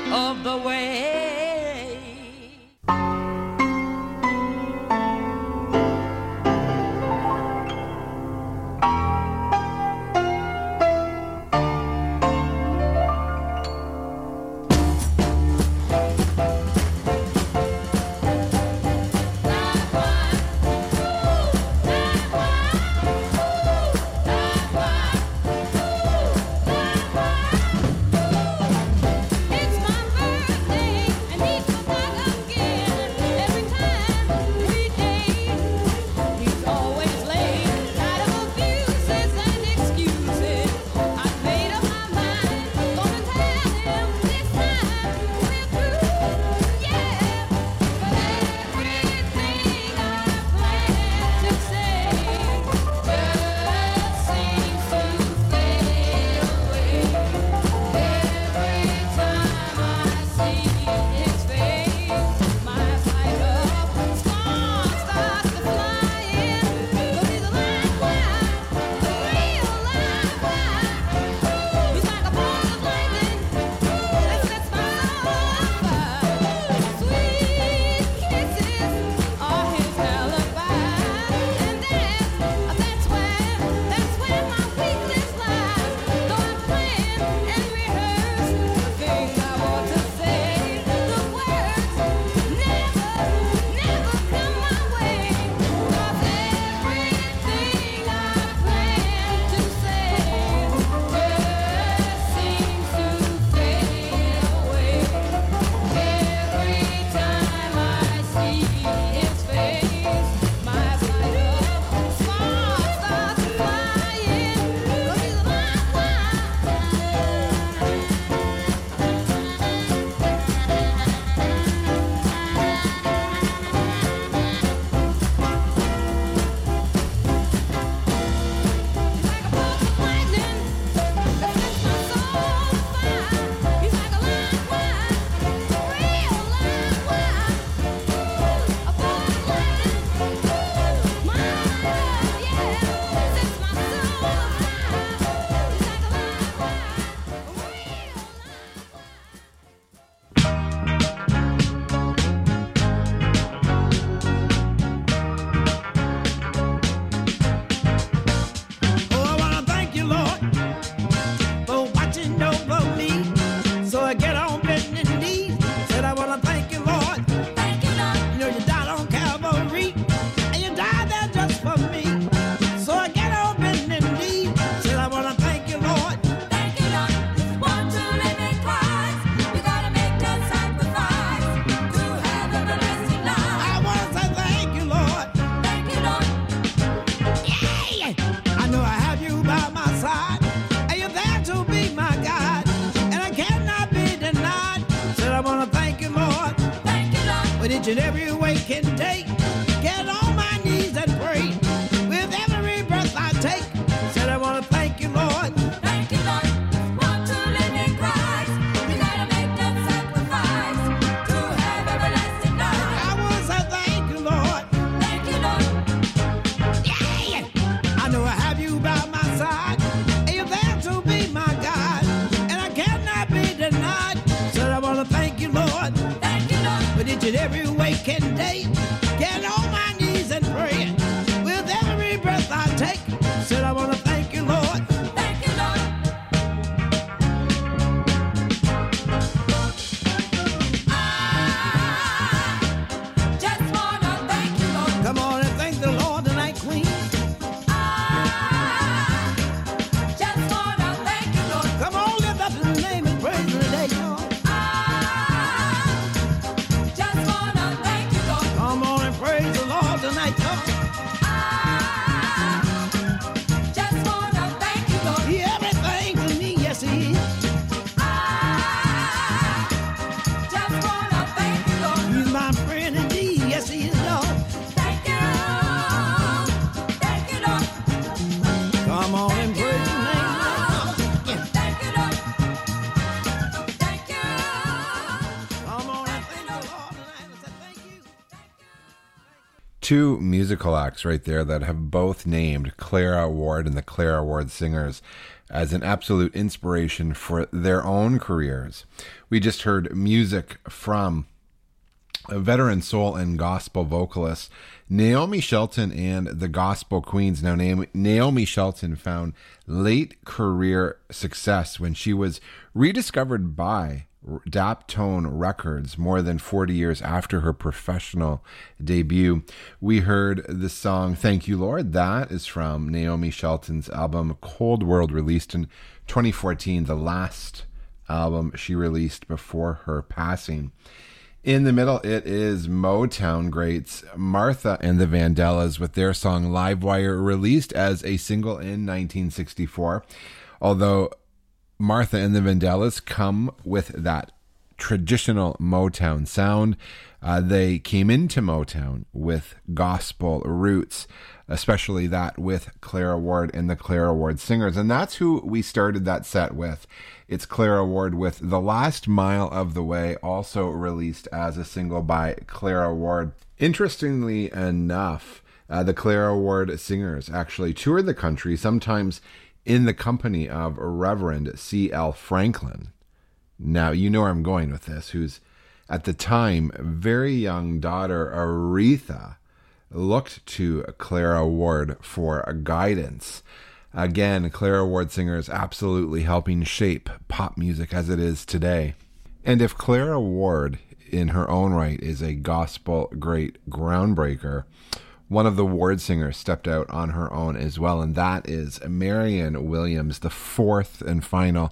of the way. Each and every way can take. Get on my knees and pray. With every breath I take, said I want to thank you, Lord. Thank you, Lord. Want to live in Christ. We gotta make that sacrifice to have everlasting life. I want to say thank you, Lord. Thank you, Lord. Yeah. I know I have you by my side, and you're there to be my God, and I cannot be denied. Said I want to thank you, Lord. Thank you, Lord. With each and every wake and day, get on my knees and pray. With every breath I take, said I want to thank you, Lord. Thank you, Lord. I just wanna thank you, Lord. Come on and thank the Lord tonight, Queen. I just wanna thank you, Lord. Come on, lift up His name and praise Him today, Lord. Just wanna thank you, Lord. Come on and praise the Lord tonight, Lord. Just wanna thank you, Lord. He everything to me, yes He is. Just wanna thank you, Lord. He's my friend indeed, yes He is, Lord. Thank you, Lord. Come on and praise His name, Lord. Yeah. Thank you, Lord. Thank you. Come on and thank the Lord tonight. I said thank you. Two musical acts right there that have both named Clara Ward and the Clara Ward Singers. as an absolute inspiration for their own careers. We just heard music from a veteran soul and gospel vocalist Naomi Shelton and the Gospel Queens. Now, Naomi Shelton found late career success when she was rediscovered by Daptone Records more than 40 years after her professional debut. We heard the song Thank You Lord. That is from Naomi Shelton's album Cold World, released in 2014, the last album she released before her passing. In the middle, it is Motown greats Martha and the Vandellas with their song Livewire, released as a single in 1964. Although Martha and the Vandellas come with that traditional Motown sound, they came into Motown with gospel roots, especially that with Clara Ward and the Clara Ward Singers. And that's who we started that set with. It's Clara Ward with The Last Mile of the Way, also released as a single by Clara Ward. Interestingly enough, the Clara Ward Singers actually toured the country, sometimes in the company of Reverend C.L. Franklin. Now, you know where I'm going with this, whose, at the time, very young daughter, Aretha, looked to Clara Ward for guidance. Again, Clara Ward Singers absolutely helping shape pop music as it is today. And if Clara Ward, in her own right, is a gospel great groundbreaker, one of the Ward Singers stepped out on her own as well, and that is Marianne Williams, the fourth and final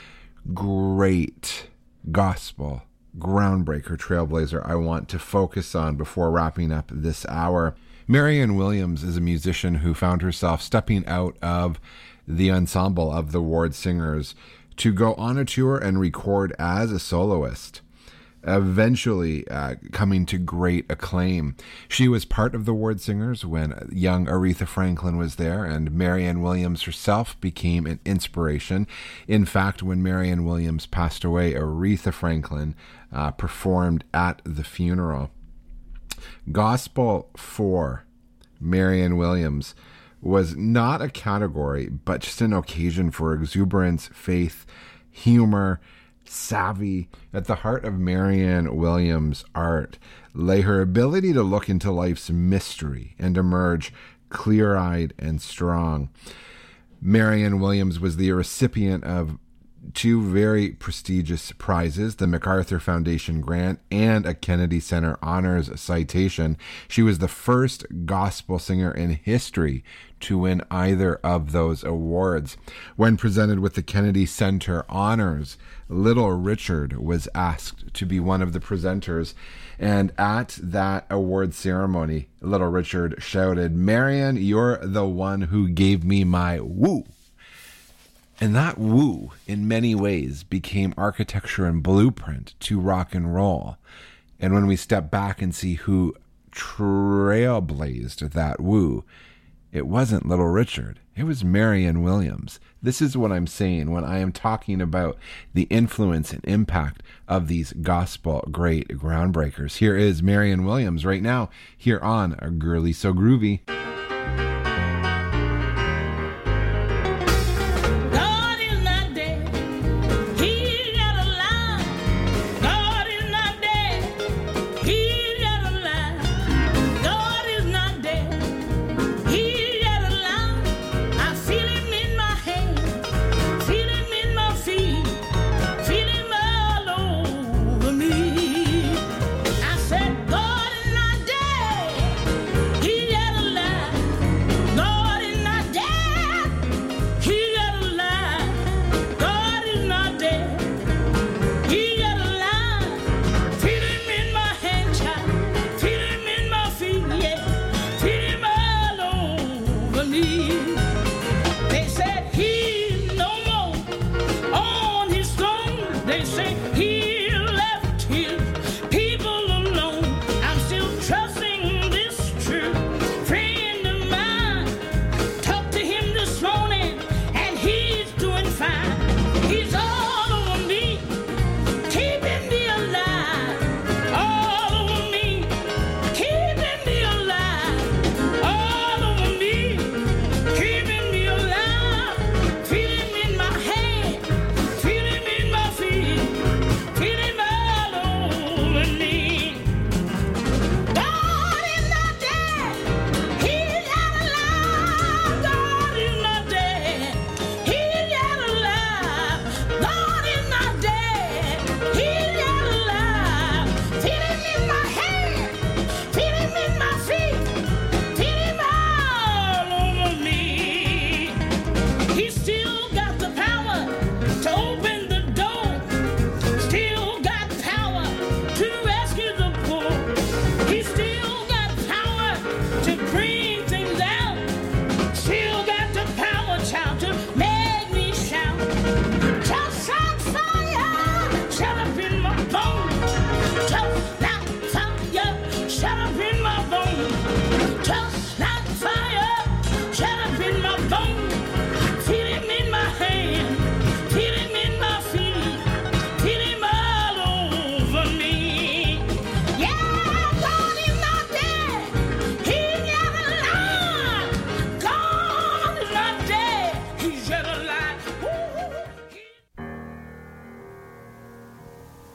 great gospel groundbreaker trailblazer I want to focus on before wrapping up this hour. Marianne Williams is a musician who found herself stepping out of the ensemble of the Ward Singers to go on a tour and record as a soloist, eventually coming to great acclaim. She was part of the Ward Singers when young Aretha Franklin was there, and Marianne Williams herself became an inspiration. In fact, when Marianne Williams passed away, Aretha Franklin performed at the funeral. Gospel for Marianne Williams was not a category, but just an occasion for exuberance, faith, humor, savvy. At the heart of Marianne Williams' art lay her ability to look into life's mystery and emerge clear-eyed and strong. Marianne Williams was the recipient of two very prestigious prizes, the MacArthur Foundation grant and a Kennedy Center honors citation. She was the first gospel singer in history to win either of those awards. When presented with the Kennedy Center honors, Little Richard was asked to be one of the presenters, and at that award ceremony, Little Richard shouted, "Marianne, you're the one who gave me my woo." And that woo, in many ways, became architecture and blueprint to rock and roll. And when we step back and see who trailblazed that woo, it wasn't Little Richard. It was Marianne Williams. This is what I'm saying when I am talking about the influence and impact of these gospel great groundbreakers. Here is Marianne Williams right now, here on Girly So Groovy.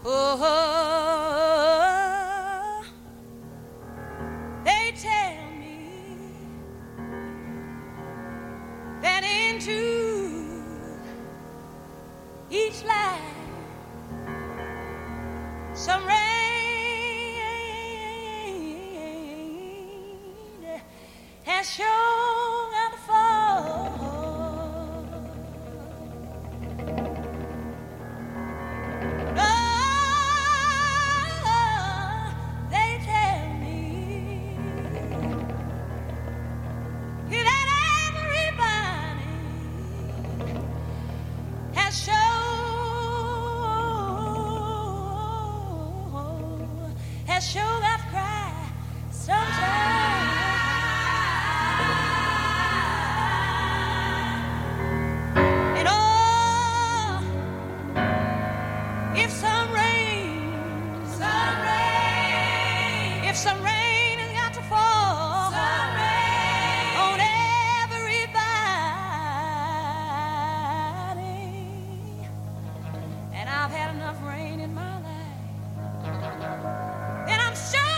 Oh, they tell me that into each life some rain has shown out to fall. They tell me that everybody has showed that cry sometimes. And oh, if some rain, if some rain has got to fall on everybody, and I've had enough rain in my life, and I'm sure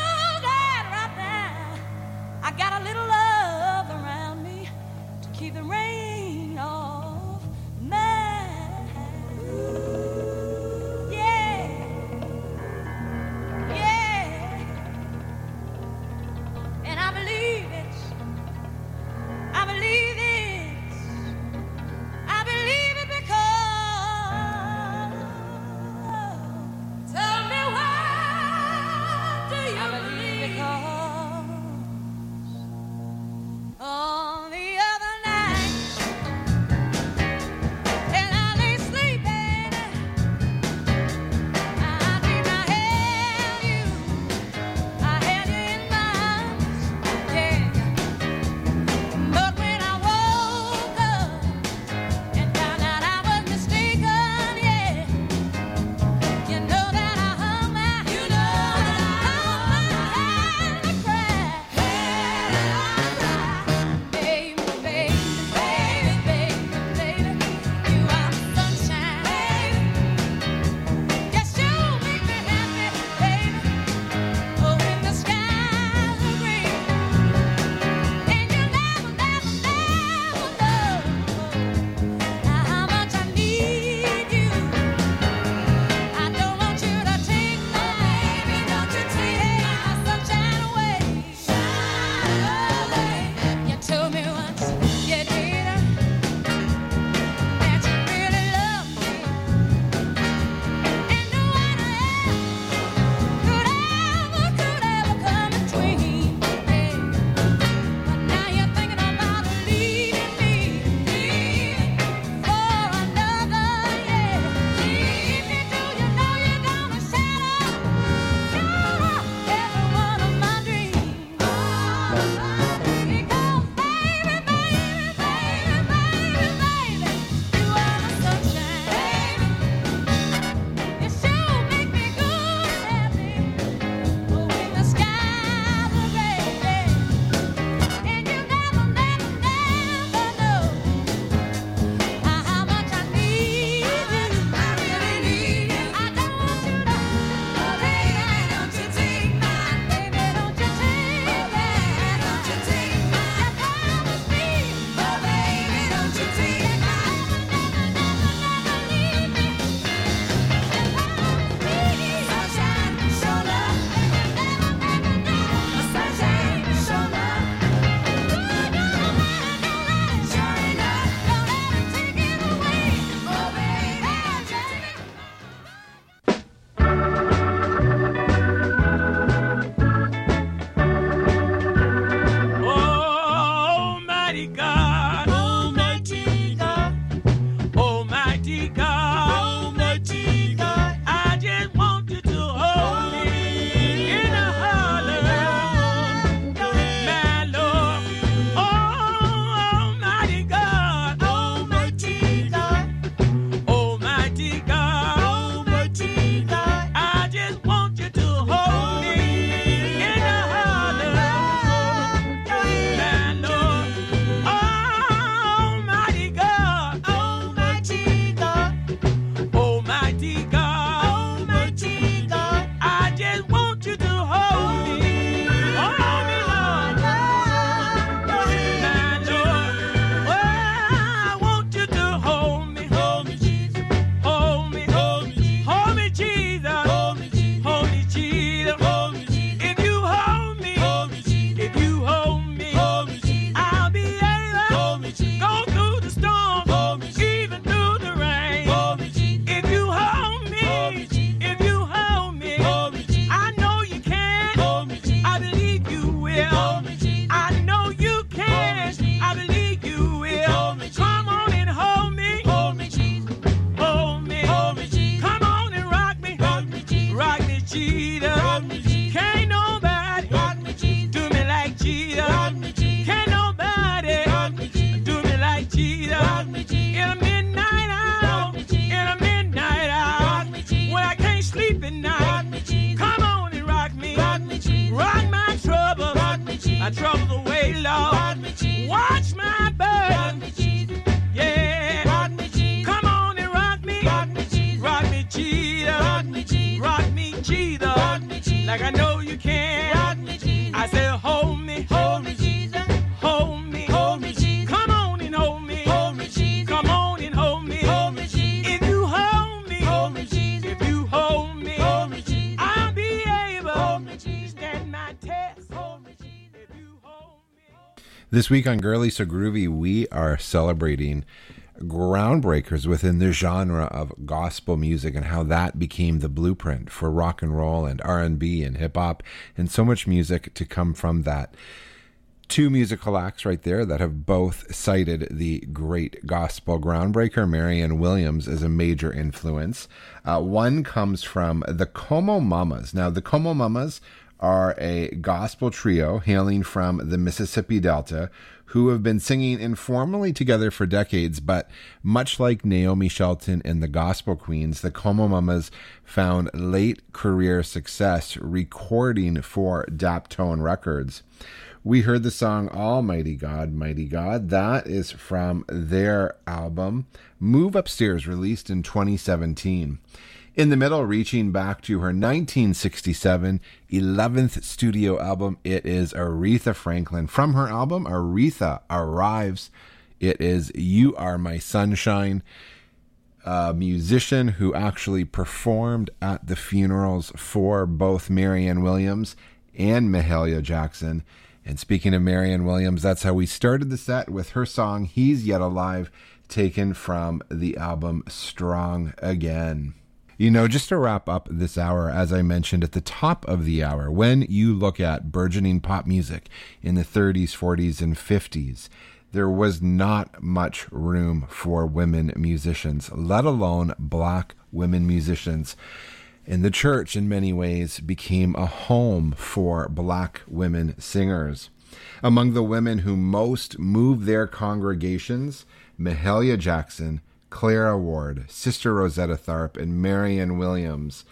sleeping night. Rock me, Jesus. Come on and rock me. Rock me, Jesus. Rock my trouble. Rock me, Jesus. My troubles away, Lord. Rock me, Jesus. Watch my Rock burden. me, Jesus. Yeah. Rock me, Jesus. Come on and rock me. Rock me, Jesus. Rock me, Jesus. Rock me, Jesus. Rock me, Jesus. Rock me, Jesus. Like I know you can. Rock me, Jesus. I say, hold me. Hold me, Jesus. Hold me. Hold me, Jesus. Come on and hold me. Hold me, Jesus. Come on and hold me. Hold me, Jesus. If you hold me. Hold me, Jesus. If you hold me. Hold me, Jesus. I'll be able Hold me, to Jesus. stand my test. Hold me, Jesus. If you hold me. This week on Girly So Groovy, we are celebrating groundbreakers within the genre of gospel music and how that became the blueprint for rock and roll and R&B and hip hop and so much music to come from that. Two musical acts right there that have both cited the great gospel groundbreaker Marianne Williams as a major influence. One comes from the Como Mamas. Now, the Como Mamas are a gospel trio hailing from the Mississippi Delta who have been singing informally together for decades, but much like Naomi Shelton and the Gospel Queens, the Como Mamas found late career success recording for Daptone Records. We heard the song Almighty God, Mighty God. That is from their album Move Upstairs, released in 2017. In the middle, reaching back to her 1967 11th studio album, it is Aretha Franklin. From her album, Aretha Arrives, it is You Are My Sunshine, a musician who actually performed at the funerals for both Marianne Williams and Mahalia Jackson. And speaking of Marianne Williams, that's how we started the set with her song He's Yet Alive, taken from the album Strong Again. You know, just to wrap up this hour, as I mentioned at the top of the hour, when you look at burgeoning pop music in the 30s, 40s, and 50s, there was not much room for women musicians, let alone black women musicians. And the church, in many ways, became a home for black women singers. Among the women who most moved their congregations, Mahalia Jackson, Clara Ward, Sister Rosetta Tharpe, and Marianne Williams,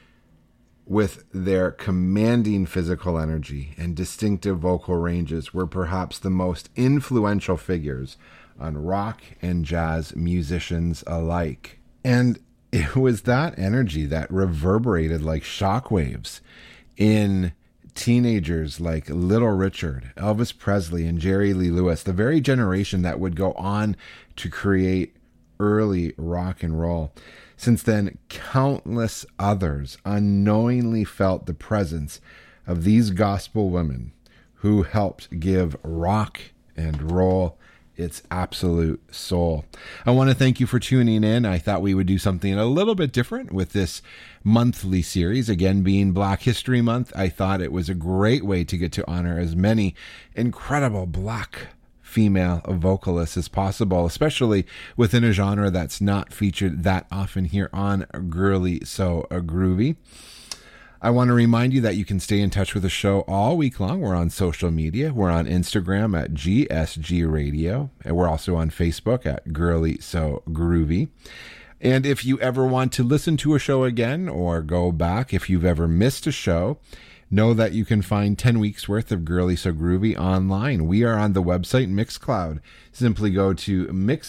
with their commanding physical energy and distinctive vocal ranges, were perhaps the most influential figures on rock and jazz musicians alike. And it was that energy that reverberated like shockwaves in teenagers like Little Richard, Elvis Presley, and Jerry Lee Lewis, the very generation that would go on to create early rock and roll. Since then, countless others unknowingly felt the presence of these gospel women who helped give rock and roll its absolute soul. I want to thank you for tuning in. I thought we would do something a little bit different with this monthly series. Again, being Black History Month, I thought it was a great way to get to honor as many incredible black female vocalists as possible, especially within a genre that's not featured that often here on Girly So Groovy. I want to remind you that you can stay in touch with the show all week long. We're on social media. We're on Instagram at GSG Radio, and we're also on Facebook at Girly So Groovy. And if you ever want to listen to a show again or go back, if you've ever missed a show, know that you can find 10 weeks worth of Girly So Groovy online. We are on the website Mixcloud. Simply go to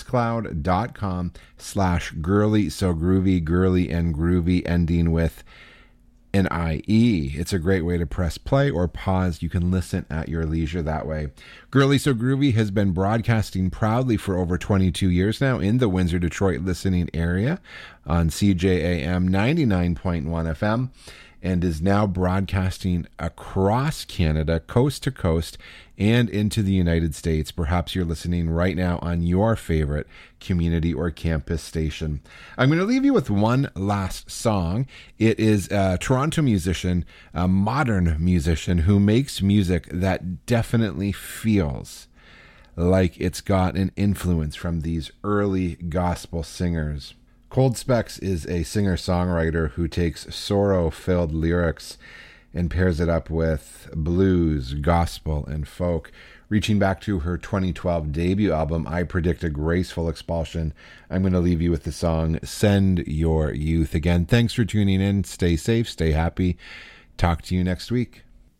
mixcloud.com/Girly So Groovy, girly and groovy ending with an IE. It's a great way to press play or pause. You can listen at your leisure that way. Girly So Groovy has been broadcasting proudly for over 22 years now in the Windsor, Detroit listening area on CJAM 99.1 FM. And is now broadcasting across Canada, coast to coast, and into the United States. Perhaps you're listening right now on your favorite community or campus station. I'm going to leave you with one last song. It is a Toronto musician, a modern musician, who makes music that definitely feels like it's got an influence from these early gospel singers. Cold Specs is a singer-songwriter who takes sorrow-filled lyrics and pairs it up with blues, gospel, and folk. Reaching back to her 2012 debut album, I Predict a Graceful Expulsion, I'm going to leave you with the song Send Your Youth. Again, thanks for tuning in. Stay safe, stay happy. Talk to you next week.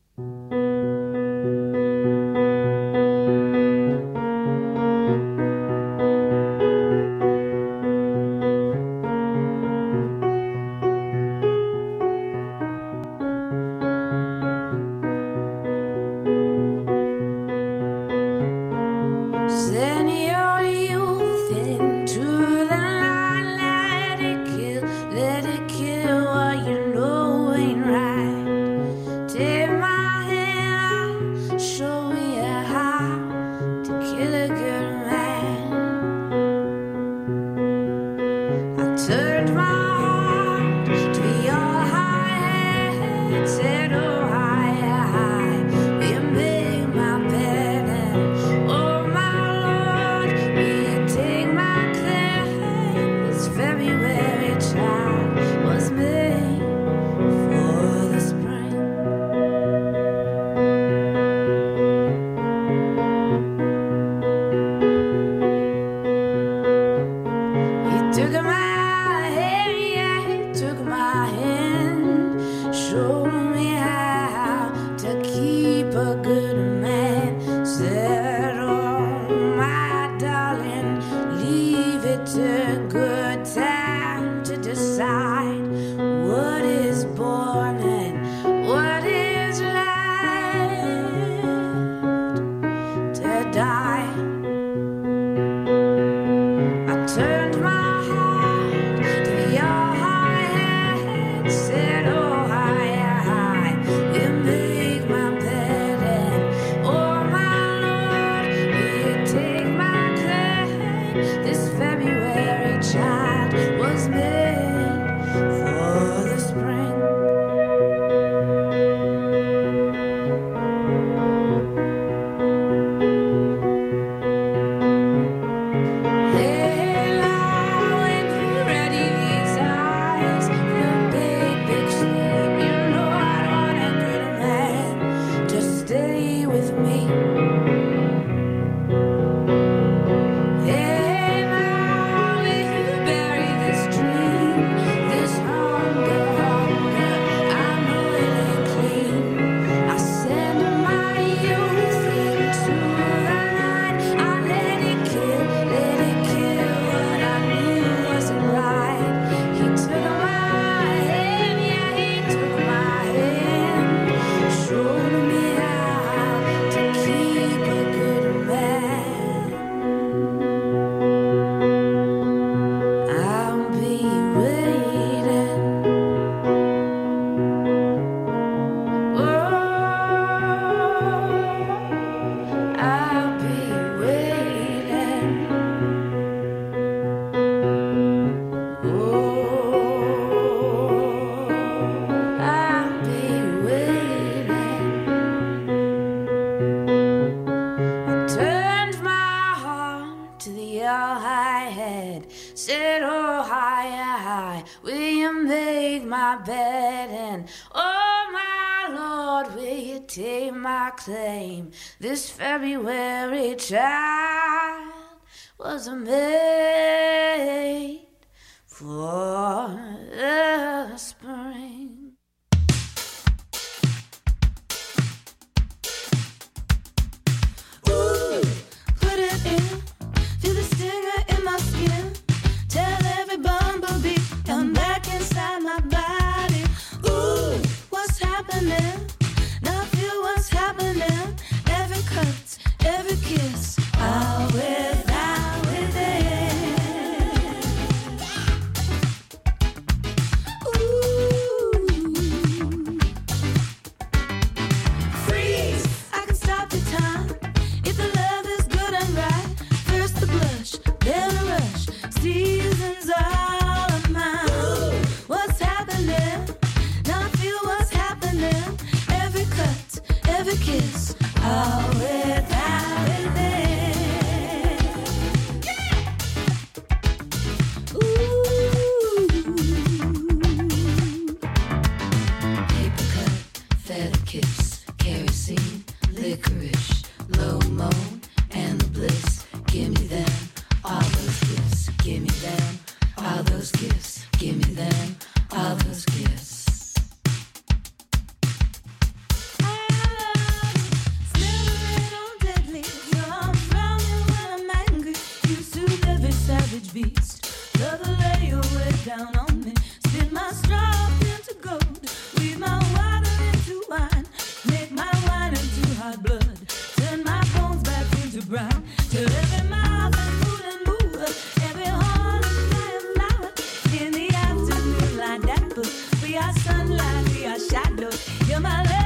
Send your youth into the light, let it kill what you know ain't right. Take my hand, I'll show you how to kill a good man. I turned my heart to your high head, said, oh, high, you make my bed and oh, my Lord, will you take my claim? This February child was made for the spring. He took my hand, yeah, he took my hand, showed me how to keep a good man. Said, oh, my darling, leave it to good time to decide what is born and what is left to die. I turned my heart to your high head, said, oh, high, you make my bed and oh, my Lord, will you take my claim? This February child was made for the spring. Hey, now when you're ready, these eyes, the big, big sleep, you know I want a good man. Just stay with me. Hey, now will you bury this dream, this hunger, I know it ain't clean. I send my youth into the night. I let it kill what I knew wasn't right. He took my hand, yeah, he took my hand, showed me how to keep a good man. I'll be waiting. Oh, I'll be waiting. Oh, I'll be waiting. I turned my heart to the high head, said, oh, high, will you make my bed and oh, my Lord, will you take my claim? This February child was made for the spring. Ooh, put it in, feel the stinger in my skin. Tell every bumblebee I'm back inside my body. Ooh, what's happening? Now I feel what's happening. Every cut, every kiss, out without within. Ooh. sunlight, we are shadows. You're my love.